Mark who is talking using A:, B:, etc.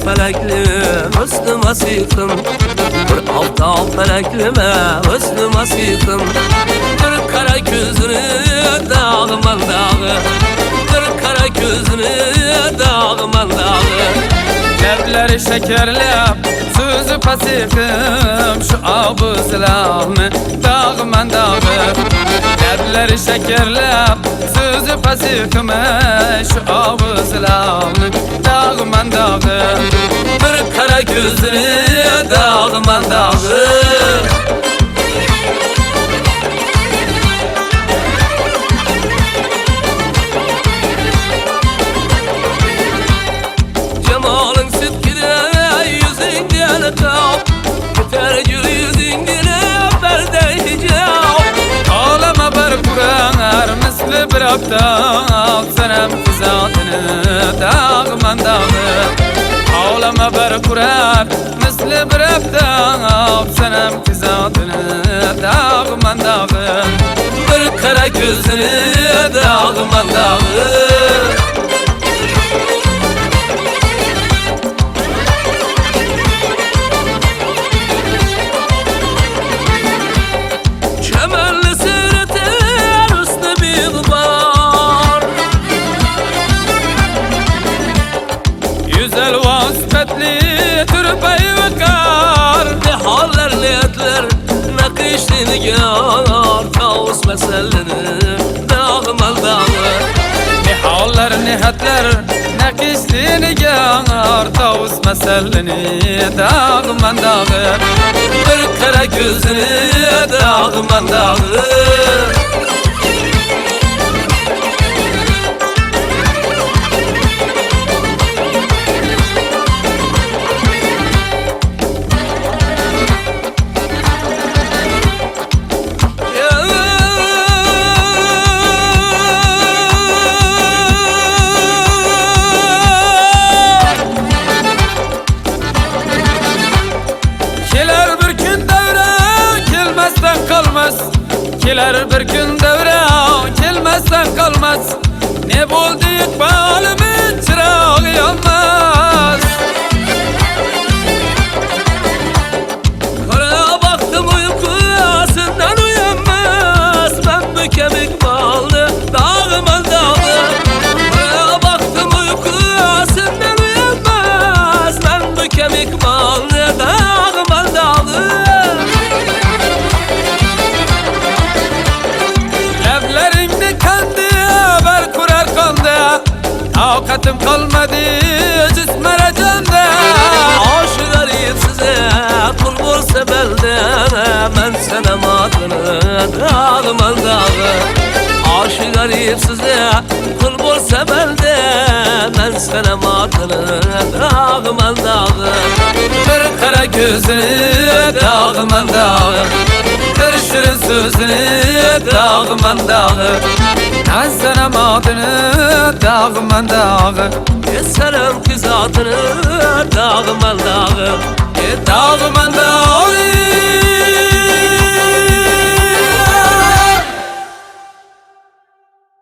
A: felekli Müslüm asikim Bir alta feleklime Müslüm asikim Bir kara gözünü dağıman dağı Bir kara gözünü dağıman dağı
B: Kalpleri şekerlep sözü pasikim Şu abu silahımı dağıman dağı Kalpleri şekerlep sözü pasikim Şu abu silahımı dağıman dağı
A: Bir kara gözünü dağıman dağı Cemalın sıtkide yüzünden kap Yeter gül yüzünden perde hicab
B: Ağlama bir kurar misli bir aptal Senem kızatını dağıman dağı Ağlama bir kurar misli bir aptal Senem kızatını dağıman dağı
A: Bir kara gözünü dağıman dağı Çemenli seyreter üstü bir bar
B: Güzel vasfetli türbeyi vakar
A: Ne haller ne etler ne kışlı nigar Tavus meselini dağıman dağı
B: Ne hallar ne hatlar ne kişli nigar Tavus meselini dağıman dağı
A: Bir kara gözünü dağıman dağı
B: Keler bir gün devre kelmezden kalmaz Ne buldu ikbalimin çırağı yanmaz
A: Kara baktım uykusundan uyanmaz Ben bu kemik bağlı dağıman dağı Kara baktım uykusundan uyanmaz Ben bu kemik bağlı dağıman dağı
B: Takatim kalmadı cismere canda
A: Aşık arayıp size kul bulsa belden Ben sana matını dağıman dağı Aşık arayıp size kul bulsa belden Ben sana matını dağıman dağı
B: Bir kara gözünü dağıman dağı Bir şirin sözünü dağıman dağı Ben sana matını dağıman dağı
A: Selam ki zatını dağıman dağı
B: Dağıman dağı